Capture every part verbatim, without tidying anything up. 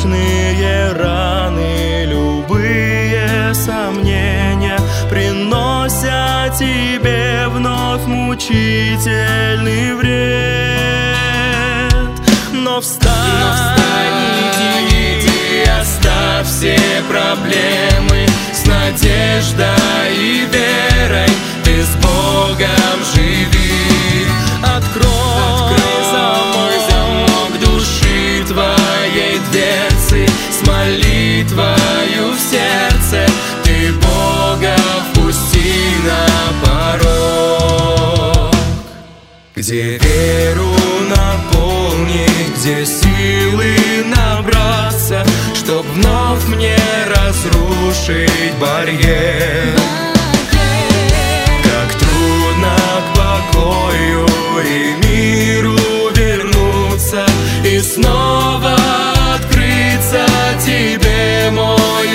вечные раны, любые сомнения приносят тебе вновь мучительный вред. Но встань, Но встань, иди, иди, оставь все проблемы, с надеждой и верой ты с Богом живи. открой, Открой замок, замок души твоей дверцы, с молитвою в сердце ты Бога впусти на порог. Где веру наполнить, где силы набраться, чтоб вновь мне разрушить барьер. Как трудно к покою и миру вернуться и снова открыться тебе, мой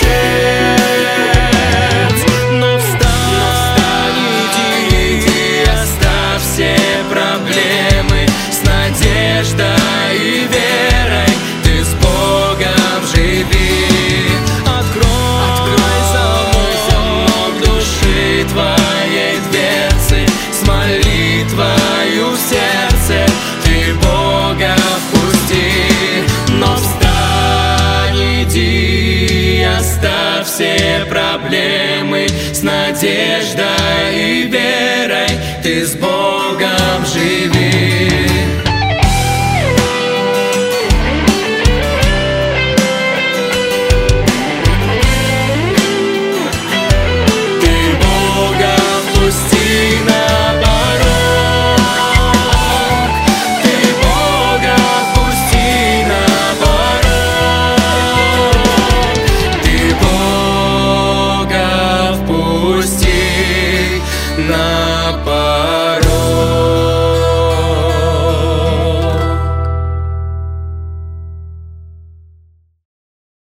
Отец. но встань, Но встань, иди, иди, оставь все проблемы, с надеждой и верой ты с Богом живи. открой, Открой замок, замок души твоей дверцы, с молитвою в сердце ты Бога впусти. Но встань, иди, оставь все проблемы, с надеждой и верой ты с Богом живи. Ты Бога впусти на порог, ты Бога впусти на порог, ты Бога впусти на порог.